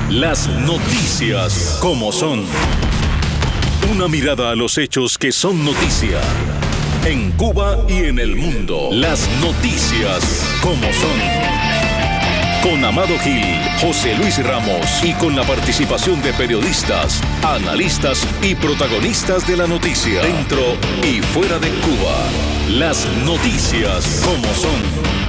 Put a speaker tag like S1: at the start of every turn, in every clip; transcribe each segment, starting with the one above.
S1: Las noticias como son. Una mirada a los hechos que son noticia. En Cuba y en el mundo. Las noticias como son. Con Amado Gil, José Luis Ramos y con la participación de periodistas, analistas y protagonistas de la noticia. Dentro y fuera de Cuba. Las noticias como son.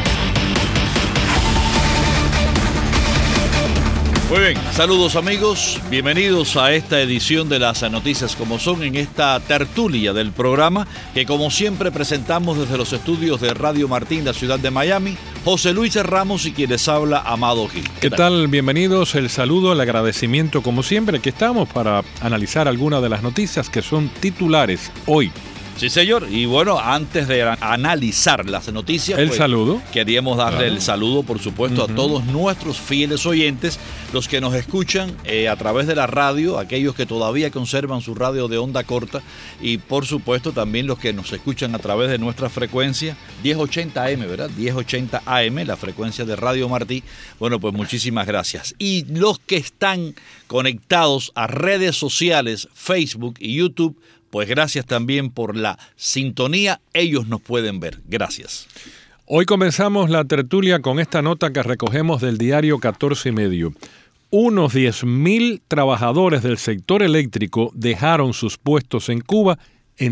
S2: Muy bien, saludos amigos, bienvenidos a esta edición de las noticias como son, en esta tertulia del programa que como siempre presentamos desde los estudios de Radio Martín, la ciudad de Miami, José Luis Ramos y quien les habla, Amado Gil.
S3: ¿Qué tal? Bienvenidos, el saludo, el agradecimiento como siempre, aquí estamos para analizar algunas de las noticias que son titulares hoy.
S2: Sí, señor. Y bueno, antes de analizar las noticias,
S3: el saludo.
S2: Queríamos darle el saludo, por supuesto, a todos nuestros fieles oyentes, los que nos escuchan a través de la radio, aquellos que todavía conservan su radio de onda corta y, por supuesto, también los que nos escuchan a través de nuestra frecuencia 1080 AM, ¿verdad? 1080 AM, la frecuencia de Radio Martí. Bueno, pues muchísimas gracias. Y los que están conectados a redes sociales, Facebook y YouTube, pues gracias también por la sintonía, ellos nos pueden ver. Gracias.
S3: Hoy comenzamos la tertulia con esta nota que recogemos del diario 14 y medio. Unos 10.000 trabajadores del sector eléctrico dejaron sus puestos en Cuba en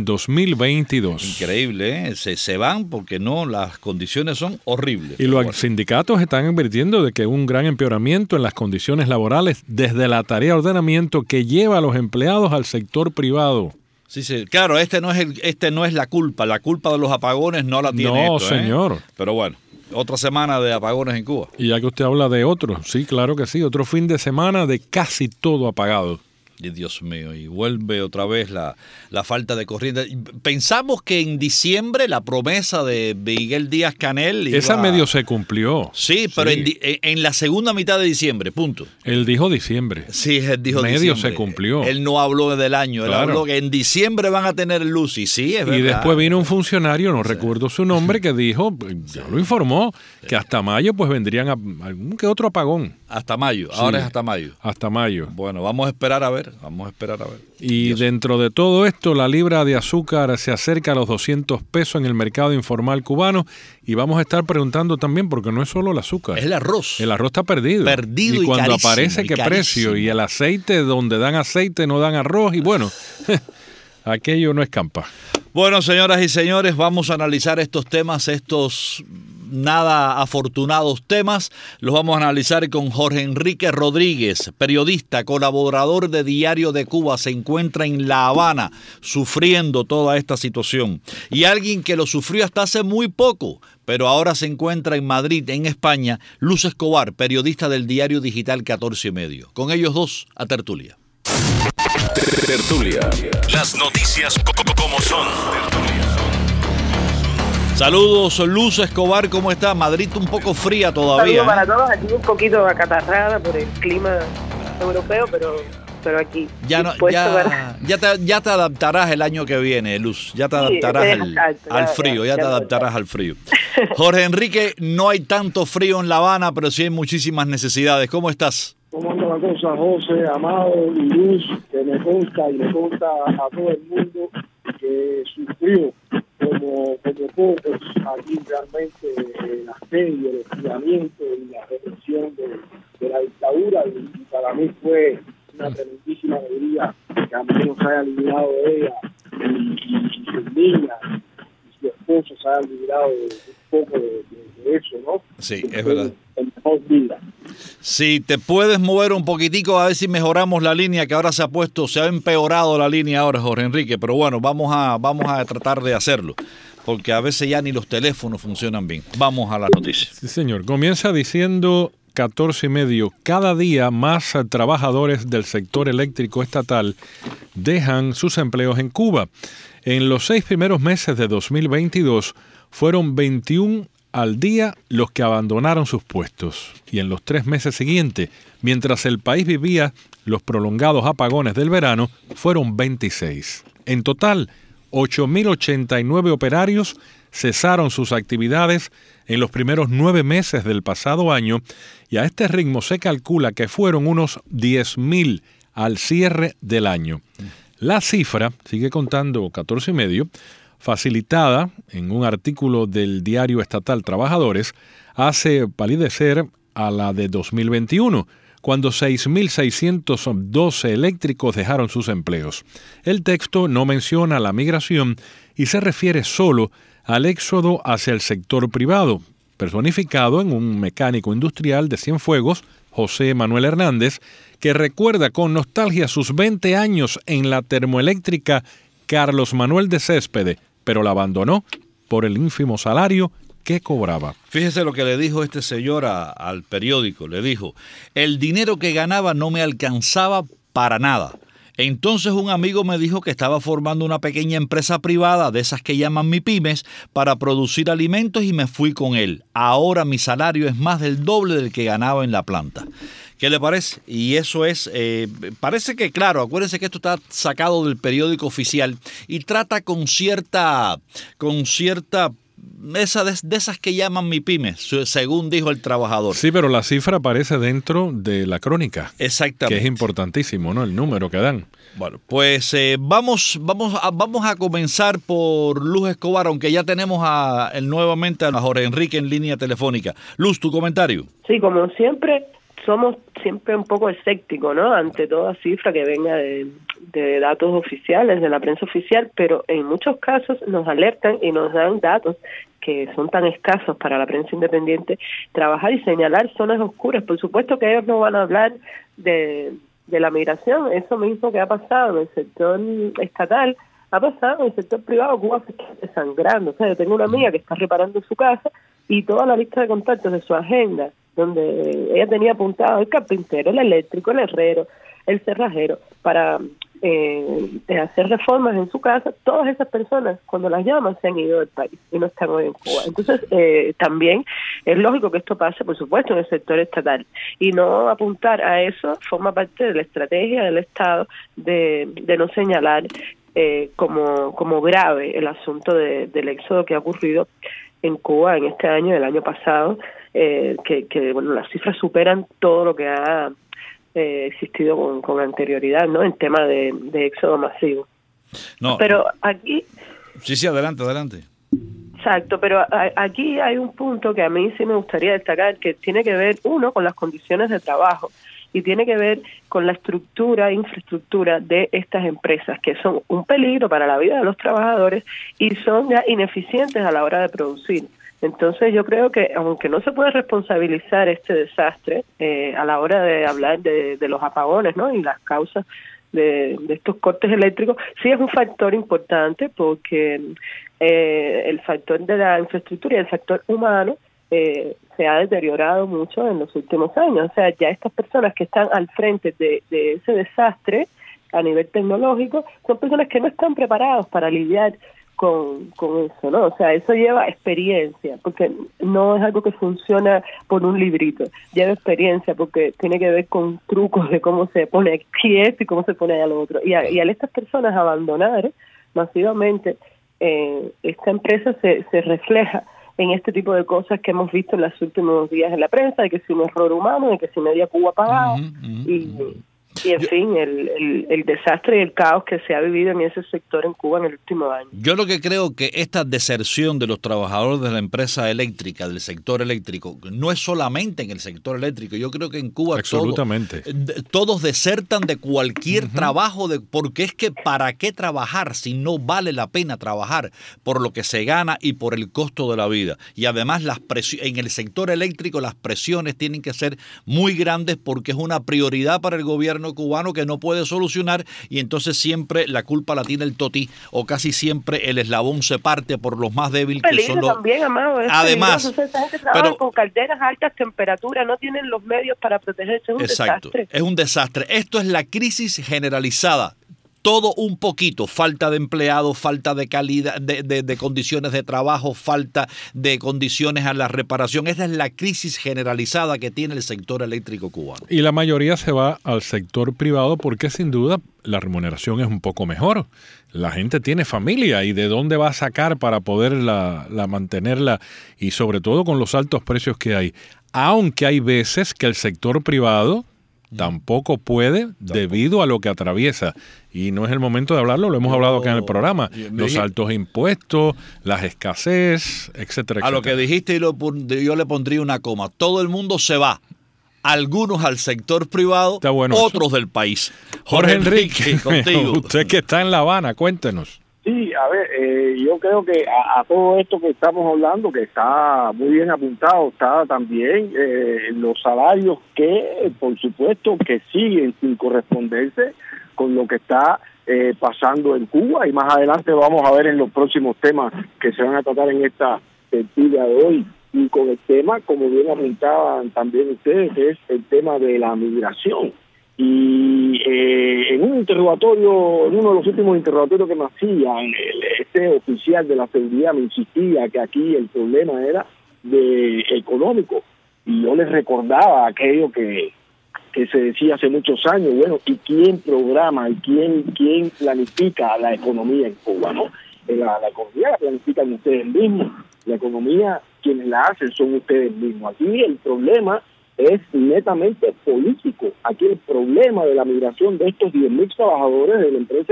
S3: 2022.
S2: Increíble, ¿eh? Se van porque no, las condiciones son horribles.
S3: Y los sindicatos están advirtiendo de que un gran empeoramiento en las condiciones laborales desde la tarea de ordenamiento que lleva a los empleados al sector privado.
S2: Sí, sí, claro, este no es la culpa de los apagones no la tiene
S3: No,
S2: esto,
S3: señor.
S2: Pero bueno, otra semana de apagones en Cuba.
S3: Y ya que usted habla de otro, sí, claro que sí, otro fin de semana de casi todo apagado.
S2: Y Dios mío, y vuelve otra vez la falta de corriente. Pensamos que en diciembre la promesa de Miguel Díaz-Canel
S3: esa medio se cumplió.
S2: Sí, pero
S3: sí.
S2: En la segunda mitad de diciembre, punto.
S3: Él dijo diciembre.
S2: Sí, él dijo
S3: medio
S2: diciembre.
S3: Se cumplió.
S2: Él no habló del año, él
S3: claro.
S2: habló que en diciembre van a tener luz, y sí, es verdad.
S3: Y después vino un funcionario, no recuerdo su nombre, que dijo, ya lo informó, que hasta mayo pues vendrían algún que otro apagón.
S2: Hasta mayo, ahora es hasta mayo.
S3: Hasta mayo.
S2: Bueno, vamos a esperar a ver.
S3: Y Dios. Dentro de todo esto, la libra de azúcar se acerca a los 200 pesos en el mercado informal cubano y vamos a estar preguntando también, porque no es solo el azúcar.
S2: Es el arroz.
S3: El arroz está perdido.
S2: Perdido
S3: y cuando
S2: carísimo,
S3: aparece, ¿qué precio? Y el aceite, donde dan aceite, no dan arroz y bueno, aquello no escampa.
S2: Bueno, señoras y señores, vamos a analizar estos temas, estos nada afortunados temas. Los vamos a analizar con Jorge Enrique Rodríguez, periodista, colaborador de Diario de Cuba. Se encuentra en La Habana sufriendo toda esta situación. Y alguien que lo sufrió hasta hace muy poco, pero ahora se encuentra en Madrid, en España, Luz Escobar, periodista del diario digital 14 y medio. Con ellos dos, a tertulia.
S1: Tertulia. Las noticias como son.
S2: Saludos, Luz Escobar, ¿cómo está? Madrid un poco fría todavía.
S4: Saludos para todos, aquí un poquito acatarrada por el clima europeo, pero aquí.
S2: Ya te adaptarás el año que viene, Luz. Ya te adaptarás al frío, ya te adaptarás al frío. Jorge Enrique, no hay tanto frío en La Habana, pero sí hay muchísimas necesidades. ¿Cómo estás?
S5: ¿Cómo anda la cosa, José, Amado y Luz? Que me consta y le consta a todo el mundo que sufrió como pocos aquí realmente la serie, el hostigamiento y la represión de la dictadura, y para mí fue una tremendísima alegría que al menos se haya librado de ella y sus niñas y su esposo se haya librado de un poco de eso, ¿no?
S2: Sí, es verdad.
S5: El mejor vida.
S2: Si te puedes mover un poquitico a ver si mejoramos la línea, que ahora se ha empeorado la línea ahora, Jorge Enrique, pero bueno, vamos a tratar de hacerlo, porque a veces ya ni los teléfonos funcionan bien. Vamos a las noticias.
S3: Sí, señor. Comienza diciendo 14 y medio. Cada día más trabajadores del sector eléctrico estatal dejan sus empleos en Cuba. En los 6 primeros meses de 2022 fueron 21 al día los que abandonaron sus puestos. Y en los 3 meses siguientes, mientras el país vivía los prolongados apagones del verano, fueron 26. En total, 8.089 operarios cesaron sus actividades en los primeros 9 meses del pasado año y a este ritmo se calcula que fueron unos 10,000 al cierre del año. La cifra, sigue contando 14,5, facilitada en un artículo del diario estatal Trabajadores, hace palidecer a la de 2021, cuando 6,612 eléctricos dejaron sus empleos. El texto no menciona la migración y se refiere solo al éxodo hacia el sector privado, personificado en un mecánico industrial de Cienfuegos, José Manuel Hernández, que recuerda con nostalgia sus 20 años en la termoeléctrica Carlos Manuel de Céspedes, pero la abandonó por el ínfimo salario que cobraba.
S2: Fíjese lo que le dijo este señor al periódico. Le dijo, el dinero que ganaba no me alcanzaba para nada. Entonces un amigo me dijo que estaba formando una pequeña empresa privada, de esas que llaman MIPYMES, para producir alimentos y me fui con él. Ahora mi salario es más del doble del que ganaba en la planta. ¿Qué le parece? Y eso es, parece que, claro, acuérdense que esto está sacado del periódico oficial y trata con cierta de esas que llaman MIPYMES, según dijo el trabajador.
S3: Sí, pero la cifra aparece dentro de la crónica.
S2: Exactamente.
S3: Que es importantísimo, ¿no? El número que dan.
S2: Bueno, pues vamos a comenzar por Luz Escobar, aunque ya tenemos nuevamente a Jorge Enrique en línea telefónica. Luz, tu comentario.
S4: Sí, como siempre, somos siempre un poco escépticos, ¿no? Ante toda cifra que venga de datos oficiales, de la prensa oficial, pero en muchos casos nos alertan y nos dan datos que son tan escasos para la prensa independiente, trabajar y señalar zonas oscuras. Por supuesto que ellos no van a hablar de la migración, eso mismo que ha pasado en el sector estatal, ha pasado en el sector privado. Cuba se está desangrando. O sea, yo tengo una amiga que está reparando su casa y toda la lista de contactos de su agenda, donde ella tenía apuntado el carpintero, el eléctrico, el herrero, el cerrajero, para hacer reformas en su casa, todas esas personas, cuando las llaman, se han ido del país y no están hoy en Cuba. Entonces, también es lógico que esto pase, por supuesto, en el sector estatal. Y no apuntar a eso forma parte de la estrategia del Estado de no señalar como grave el asunto del éxodo que ha ocurrido en Cuba en este año y el año pasado, que bueno, las cifras superan todo lo que ha existido con anterioridad, ¿no? En tema de éxodo masivo.
S2: No,
S4: pero aquí...
S2: Sí, adelante.
S4: Exacto, pero aquí hay un punto que a mí sí me gustaría destacar, que tiene que ver, uno, con las condiciones de trabajo y tiene que ver con la infraestructura de estas empresas, que son un peligro para la vida de los trabajadores y son ya ineficientes a la hora de producir. Entonces yo creo que, aunque no se puede responsabilizar este desastre a la hora de hablar de los apagones, ¿no? Y las causas de estos cortes eléctricos, sí es un factor importante, porque el factor de la infraestructura y el factor humano se ha deteriorado mucho en los últimos años. O sea, ya estas personas que están al frente de ese desastre a nivel tecnológico son personas que no están preparados para lidiar con eso, ¿no? O sea, eso lleva experiencia, porque no es algo que funciona por un librito, lleva experiencia porque tiene que ver con trucos de cómo se pone aquí esto y cómo se pone allá lo otro. Y al estas personas abandonar masivamente esta empresa se refleja en este tipo de cosas que hemos visto en los últimos días en la prensa, de que si un error humano, de que si media Cuba apagada, y en fin, el desastre y el caos que se ha vivido en ese sector en Cuba en el último año.
S2: Yo lo que creo que esta deserción de los trabajadores de la empresa eléctrica, del sector eléctrico, no es solamente en el sector eléctrico. Yo creo que en Cuba todos desertan de cualquier trabajo, porque es que ¿para qué trabajar si no vale la pena trabajar por lo que se gana y por el costo de la vida? Y además en el sector eléctrico las presiones tienen que ser muy grandes, porque es una prioridad para el gobierno cubano que no puede solucionar, y entonces siempre la culpa la tiene el totí, o casi siempre el eslabón se parte por los más débiles, que son los...
S4: También, Amado,
S2: además,
S4: esa gente trabaja con calderas a altas temperaturas, no tienen los medios para protegerse. Es un desastre.
S2: Es un desastre. Esto es la crisis generalizada. Todo un poquito, falta de empleados, falta de calidad, de condiciones de trabajo, falta de condiciones a la reparación. Esa es la crisis generalizada que tiene el sector eléctrico cubano.
S3: Y la mayoría se va al sector privado porque sin duda la remuneración es un poco mejor. La gente tiene familia, y de dónde va a sacar para poderla mantenerla, y sobre todo con los altos precios que hay. aunque hay veces que el sector privado tampoco puede debido a lo que atraviesa. Y no es el momento de hablarlo, lo hemos hablado acá en el programa. Los altos impuestos, las escasez, etcétera, etcétera.
S2: A lo que dijiste yo le pondría una coma. Todo el mundo se va. Algunos al sector privado, otros del país.
S3: Jorge Enrique, contigo. Usted que está en La Habana, cuéntenos.
S5: Sí, a ver, yo creo que a todo esto que estamos hablando, que está muy bien apuntado, está también los salarios que, por supuesto, que siguen sin corresponderse con lo que está pasando en Cuba, y más adelante vamos a ver en los próximos temas que se van a tratar en esta tertulia de hoy, y con el tema, como bien apuntaban también ustedes, que es el tema de la migración. Y en un interrogatorio, en uno de los últimos interrogatorios que me hacían, este oficial de la seguridad me insistía que aquí el problema era económico, y yo les recordaba aquello que se decía hace muchos años, bueno, ¿y quién programa y quién planifica la economía en Cuba, no? La economía la planifican ustedes mismos, la economía quienes la hacen son ustedes mismos. Aquí el problema es netamente político. Aquí el problema de la migración de estos 10.000 trabajadores de la empresa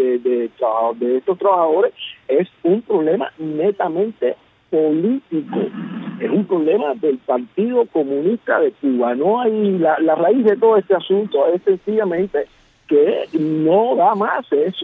S5: de estos trabajadores es un problema netamente político. Es un problema del Partido Comunista de Cuba. No hay la raíz de todo este asunto es sencillamente que no da más, es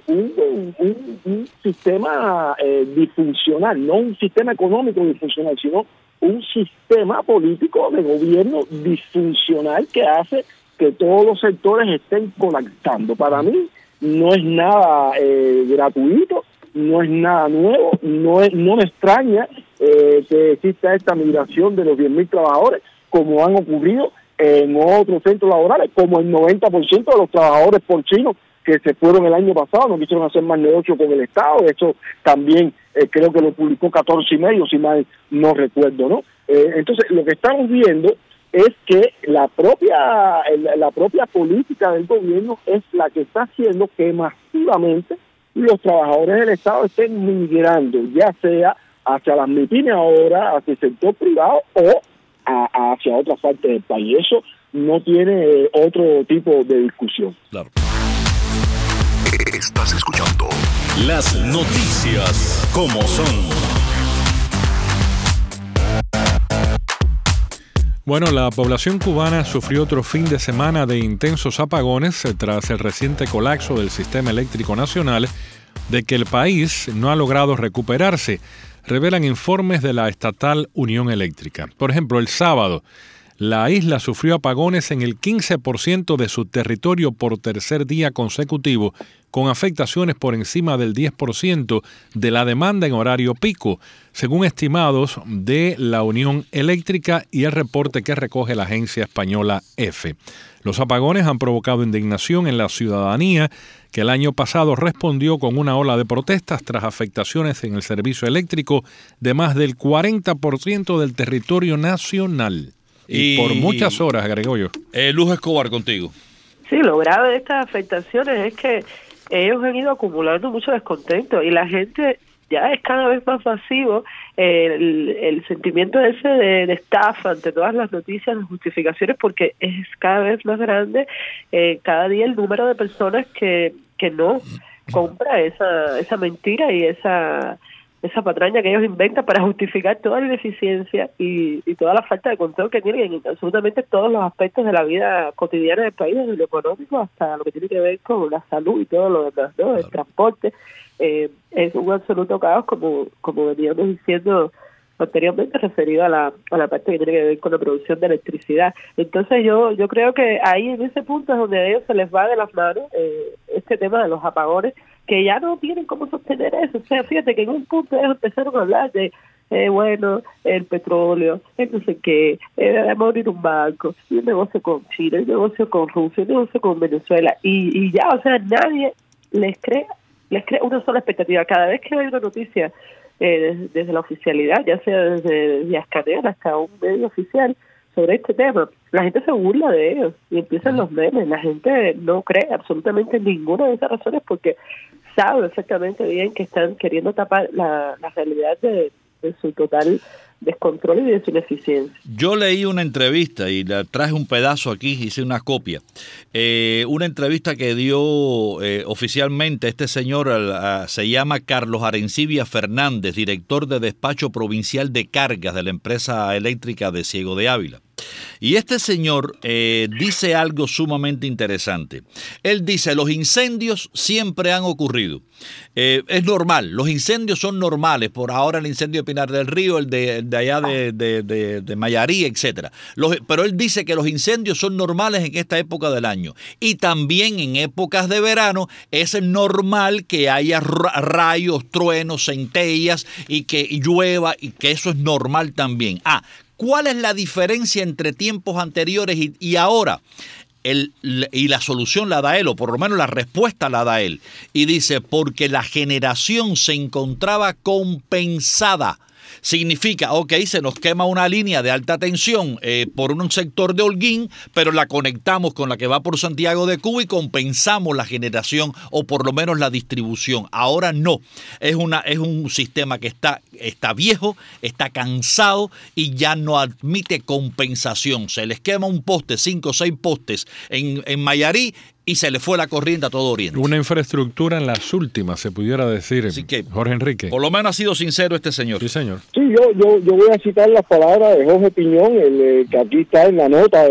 S5: un sistema disfuncional, no un sistema económico disfuncional, sino un sistema político de gobierno disfuncional que hace que todos los sectores estén colapsando. Para mí no es nada gratuito, no es nada nuevo, no me extraña que exista esta migración de los 10.000 trabajadores, como han ocurrido en otros centros laborales, como el 90% de los trabajadores porcinos que se fueron el año pasado, no quisieron hacer más negocio con el Estado. Eso también creo que lo publicó 14 y medio, si mal no recuerdo, ¿no? Entonces, lo que estamos viendo es que la propia política del gobierno es la que está haciendo que masivamente los trabajadores del Estado estén migrando, ya sea hacia las MIPYMES ahora, hacia el sector privado o hacia otras partes del país. Eso no tiene otro tipo de discusión.
S2: Claro.
S1: Estás escuchando las noticias como son.
S3: Bueno, la población cubana sufrió otro fin de semana de intensos apagones tras el reciente colapso del sistema eléctrico nacional, de que el país no ha logrado recuperarse, revelan informes de la estatal Unión Eléctrica. Por ejemplo, el sábado, la isla sufrió apagones en el 15% de su territorio por tercer día consecutivo, con afectaciones por encima del 10% de la demanda en horario pico, según estimados de la Unión Eléctrica y el reporte que recoge la agencia española EFE. Los apagones han provocado indignación en la ciudadanía, que el año pasado respondió con una ola de protestas tras afectaciones en el servicio eléctrico de más del 40% del territorio nacional. Y por muchas horas, Gregorio.
S2: Luz Escobar, contigo.
S4: Sí, lo grave de estas afectaciones es que ellos han ido acumulando mucho descontento y la gente ya es cada vez más masivo el sentimiento ese de estafa ante todas las noticias, las justificaciones, porque es cada vez más grande cada día el número de personas que no compra esa mentira y esa patraña que ellos inventan para justificar toda la ineficiencia y toda la falta de control que tienen en absolutamente todos los aspectos de la vida cotidiana del país, desde lo económico hasta lo que tiene que ver con la salud y todo lo demás, ¿no? El transporte es un absoluto caos, como veníamos diciendo anteriormente, referido a la parte que tiene que ver con la producción de electricidad. Entonces yo creo que ahí en ese punto es donde a ellos se les va de las manos este tema de los apagones, que ya no tienen cómo sostener eso. O sea, fíjate que en un punto ellos empezaron a hablar de el petróleo, el no sé qué, de morir un banco, y un negocio con China, el negocio con Rusia, el negocio con Venezuela, y ya, o sea, nadie les crea una sola expectativa. Cada vez que hay una noticia desde la oficialidad, ya sea desde Díaz Canel hasta un medio oficial sobre este tema, la gente se burla de ellos y empiezan los memes. La gente no cree absolutamente en ninguna de esas razones porque sabe perfectamente bien que están queriendo tapar la realidad de de su total descontrol y de su ineficiencia.
S2: Yo leí una entrevista y la traje un pedazo aquí, hice una copia. Una entrevista que dio oficialmente este señor, se llama Carlos Arencibia Fernández, director de despacho provincial de cargas de la empresa eléctrica de Ciego de Ávila. Y este señor dice algo sumamente interesante. Él dice, los incendios siempre han ocurrido. Es normal, los incendios son normales. Por ahora el incendio de Pinar del Río, el de allá de Mayarí, etcétera. Pero él dice que los incendios son normales en esta época del año. Y también en épocas de verano es normal que haya rayos, truenos, centellas y que llueva, y que eso es normal también. ¿Cuál es la diferencia entre tiempos anteriores y ahora? Y la solución la da él, o por lo menos la respuesta la da él. Y dice, porque la generación se encontraba compensada. Significa, se nos quema una línea de alta tensión por un sector de Holguín, pero la conectamos con la que va por Santiago de Cuba y compensamos la generación o por lo menos la distribución. Ahora no, es un sistema que está viejo, está cansado y ya no admite compensación. Se les quema un poste, 5 o 6 postes en Mayarí, y se le fue la corriente a todo Oriente.
S3: Una infraestructura en las últimas, se pudiera decir,
S2: Así que,
S3: Jorge Enrique.
S2: Por lo menos ha sido sincero este señor.
S3: Sí, señor.
S5: Sí, yo voy a citar las palabras de Jorge Piñón, que aquí está en la nota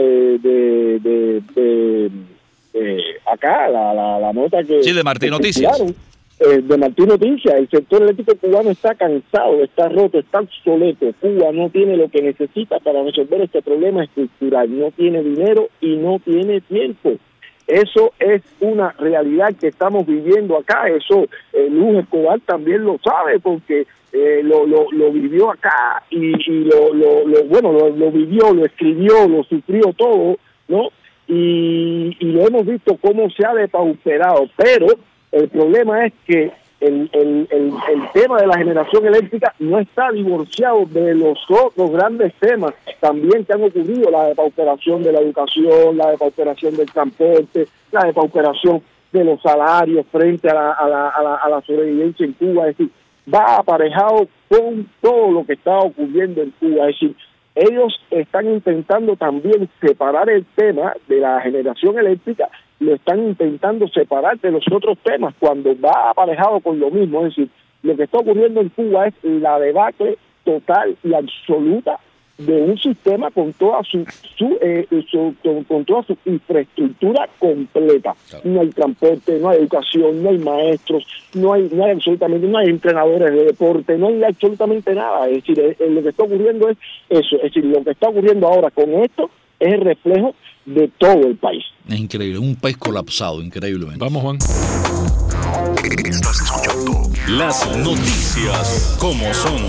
S5: acá, la nota que...
S2: Sí, de Martín Noticias.
S5: De Martín Noticias. El sector eléctrico cubano está cansado, está roto, está obsoleto. Cuba no tiene lo que necesita para resolver este problema estructural. No tiene dinero y no tiene tiempo. Eso es una realidad que estamos viviendo acá. Eso Luz Escobar también lo sabe, porque lo vivió acá y lo vivió, lo escribió, lo sufrió todo, ¿no? Y lo hemos visto cómo se ha depauperado. Pero el problema es que el tema de la generación eléctrica no está divorciado de los otros grandes temas también que han ocurrido: la depauperación de la educación, la depauperación del transporte, la depauperación de los salarios frente a la sobrevivencia en Cuba. Es decir, va aparejado con todo lo que está ocurriendo en Cuba. Es decir, ellos están intentando también separar el tema de la generación eléctrica, lo están intentando separar de los otros temas cuando va aparejado con lo mismo. Es decir, lo que está ocurriendo en Cuba es la debacle total y absoluta de un sistema con toda con toda su infraestructura completa. No hay transporte, no hay educación, no hay maestros, no hay entrenadores de deporte, no hay absolutamente nada. Es decir, lo que está ocurriendo es eso. Es decir, lo que está ocurriendo ahora con esto es el reflejo de todo el país.
S2: Es increíble, un país colapsado, increíblemente.
S3: Vamos, Juan.
S1: Estás escuchando las noticias como son.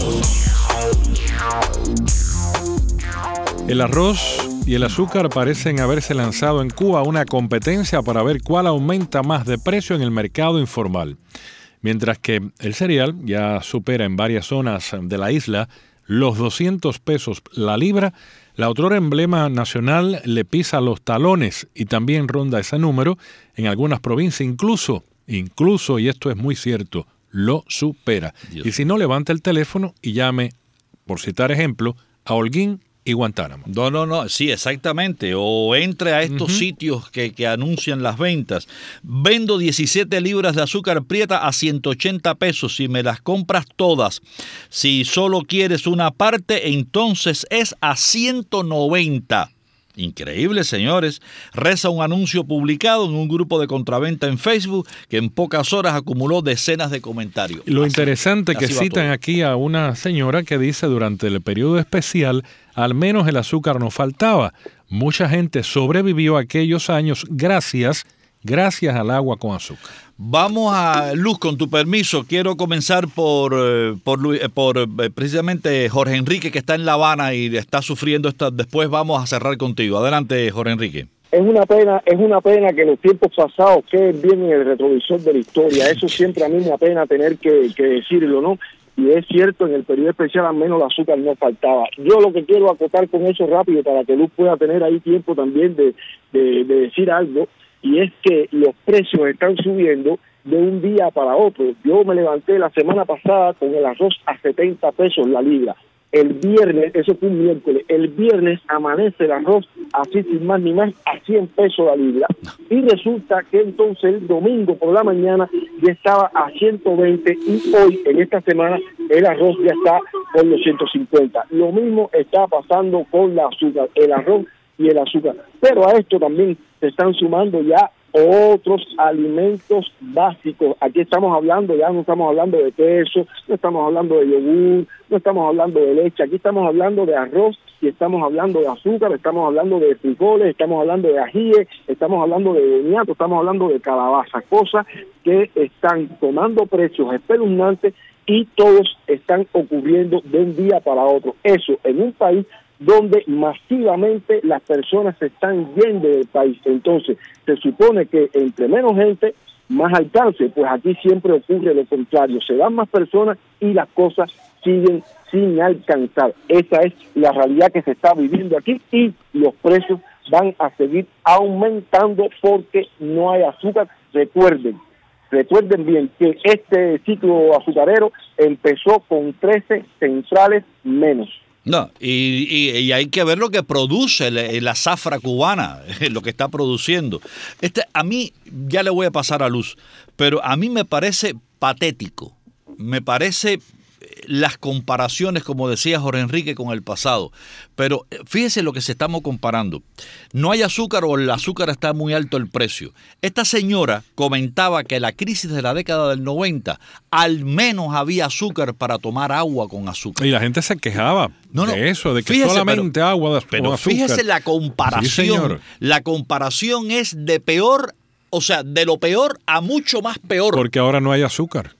S3: El arroz y el azúcar parecen haberse lanzado en Cuba a una competencia para ver cuál aumenta más de precio en el mercado informal. Mientras que el cereal ya supera en varias zonas de la isla los 200 pesos la libra, la otrora emblema nacional le pisa los talones y también ronda ese número en algunas provincias, incluso, y esto es muy cierto, lo supera.
S2: Dios.
S3: Y si no, levanta el teléfono y llame, por citar ejemplo, a Holguín y Guantánamo.
S2: No, sí, exactamente. O entre a estos sitios que anuncian las ventas. Vendo 17 libras de azúcar prieta a 180 pesos si me las compras todas. Si solo quieres una parte, entonces es a 190. Increíble, señores. Reza un anuncio publicado en un grupo de contraventa en Facebook que en pocas horas acumuló decenas de comentarios.
S3: Lo interesante que citan aquí a una señora que dice: durante el periodo especial, al menos el azúcar no faltaba. Mucha gente sobrevivió aquellos años gracias al agua con azúcar.
S2: Vamos a Luz, con tu permiso. Quiero comenzar por precisamente Jorge Enrique, que está en La Habana y está sufriendo esta. Después vamos a cerrar contigo. Adelante, Jorge Enrique.
S5: Es una pena que los tiempos pasados queden bien en el retrovisor de la historia. Eso siempre a mí me apena tener que decirlo, ¿no? Y es cierto, en el periodo especial al menos el azúcar no faltaba. Yo lo que quiero acotar con eso rápido, para que Luz pueda tener ahí tiempo también de decir algo, y es que los precios están subiendo de un día para otro. Yo me levanté la semana pasada con el arroz a 70 pesos la libra. El viernes, eso fue un miércoles, el viernes amanece el arroz así sin más ni más a 100 pesos la libra. Y resulta que entonces el domingo por la mañana ya estaba a 120 y hoy, en esta semana, el arroz ya está por los 150. Lo mismo está pasando con la azúcar, el arroz y el azúcar. Pero a esto también se están sumando ya otros alimentos básicos. Aquí estamos hablando, ya no estamos hablando de queso, no estamos hablando de yogur, no estamos hablando de leche, aquí estamos hablando de arroz y estamos hablando de azúcar, estamos hablando de frijoles, estamos hablando de ajíes, estamos hablando de boniato, estamos hablando de calabaza, cosas que están tomando precios espeluznantes y todos están ocurriendo de un día para otro. Eso en un país donde masivamente las personas se están yendo del país. Entonces, se supone que entre menos gente, más alcance, pues aquí siempre ocurre lo contrario. Se dan más personas y las cosas siguen sin alcanzar. Esa es la realidad que se está viviendo aquí y los precios van a seguir aumentando porque no hay azúcar. Recuerden bien que este ciclo azucarero empezó con 13 centrales menos.
S2: No, y hay que ver lo que produce la zafra cubana, lo que está produciendo. A mí, ya le voy a pasar a Luz, pero a mí me parece patético, me parece las comparaciones, como decía Jorge Enrique, con el pasado. Pero fíjese lo que se estamos comparando. No hay azúcar o el azúcar está muy alto el precio. Esta señora comentaba que la crisis de la década del 90, al menos había azúcar para tomar agua con azúcar.
S3: Y la gente se quejaba de eso, de que fíjese, solamente agua con azúcar.
S2: Fíjese la comparación. Sí, señor. La comparación es de peor, o sea, de lo peor a mucho más peor.
S3: Porque ahora no hay azúcar.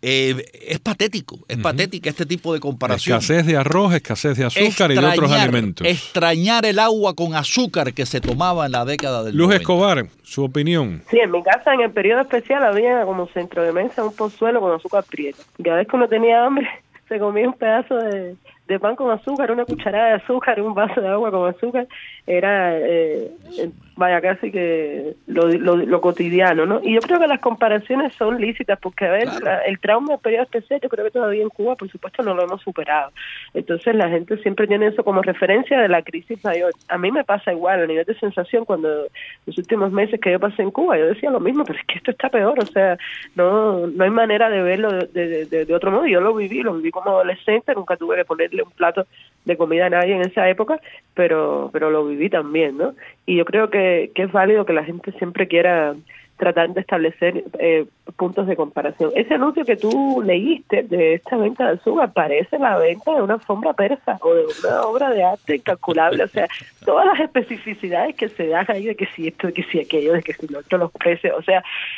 S2: Es patético, patética este tipo de comparación.
S3: Escasez de arroz, escasez de azúcar y de otros alimentos.
S2: Extrañar el agua con azúcar que se tomaba en la década del 90.
S3: Luz Escobar, su opinión.
S4: Sí, en mi casa en el periodo especial había como centro de mesa un pozuelo con azúcar prieta. Cada vez que uno tenía hambre se comía un pedazo de pan con azúcar, una cucharada de azúcar, un vaso de agua con azúcar. Era vaya, casi que lo cotidiano, ¿no? Y yo creo que las comparaciones son lícitas, porque a ver, claro, el trauma del periodo especial, yo creo que todavía en Cuba, por supuesto, no lo hemos superado. Entonces la gente siempre tiene eso como referencia de la crisis mayor. A mí me pasa igual, a nivel de sensación, cuando los últimos meses que yo pasé en Cuba, yo decía lo mismo, pero es que esto está peor, o sea, no hay manera de verlo de otro modo. Yo lo viví como adolescente, nunca tuve que ponerle un plato de comida a nadie en esa época, pero lo viví también, ¿no? Y yo creo que es válido que la gente siempre quiera tratar de establecer puntos de comparación. Ese anuncio que tú leíste de esta venta de azúcar parece la venta de una alfombra persa o de una obra de arte incalculable. O sea, todas las especificidades que se dan ahí de que si esto, de que si aquello, de que si lo otro, los precios, o sea,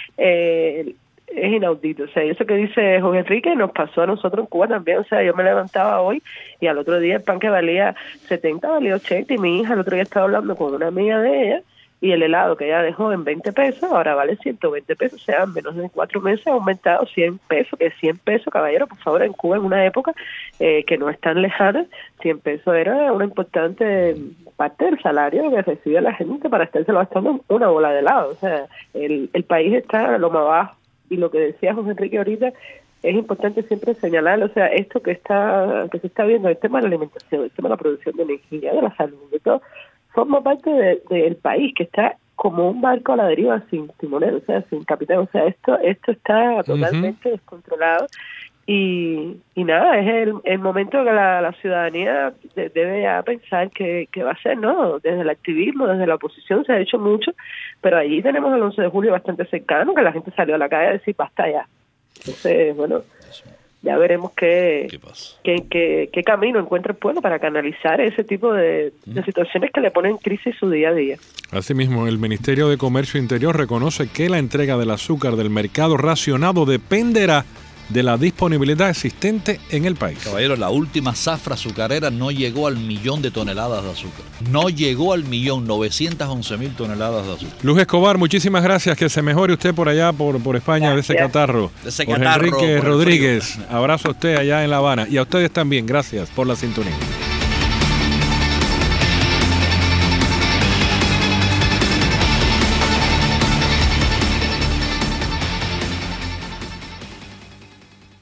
S4: es inaudito. O sea, eso que dice Jorge Enrique nos pasó a nosotros en Cuba también. O sea, yo me levantaba hoy y al otro día el pan que valía 70 valía 80, y mi hija el otro día estaba hablando con una amiga de ella y el helado que ella dejó en 20 pesos ahora vale 120 pesos. O sea, en menos de 4 meses ha aumentado 100 pesos, que 100 pesos, caballero, por favor, en Cuba en una época que no es tan lejana, 100 pesos era una importante parte del salario que recibe la gente para estarse gastando una bola de helado. O sea, el país está a lo más bajo. Y lo que decía José Enrique ahorita es importante siempre señalar, o sea, esto que se está viendo, el tema de la alimentación, el tema de la producción de energía, de la salud, de todo, forma parte del país que está como un barco a la deriva sin timonel, o sea, sin capitán. O sea, esto está totalmente descontrolado. Y nada, es el momento que la ciudadanía debe ya pensar que va a ser, ¿no? Desde el activismo, desde la oposición se ha hecho mucho, pero allí tenemos el 11 de julio bastante cercano, que la gente salió a la calle a decir basta ya. Entonces, bueno, ya veremos qué camino encuentra el pueblo para canalizar ese tipo de situaciones que le ponen en crisis su día a día.
S3: Asimismo, el Ministerio de Comercio Interior reconoce que la entrega del azúcar del mercado racionado dependerá de la disponibilidad existente en el país.
S2: Caballero, la última zafra azucarera no llegó al 1.000.000 de toneladas de azúcar. No llegó al 1.000.000, 911.000 toneladas de azúcar.
S3: Luz Escobar, muchísimas gracias. Que se mejore usted por allá, por España, gracias. De ese catarro. Jorge Enrique Rodríguez, abrazo a usted allá en La Habana. Y a ustedes también, gracias por la sintonía.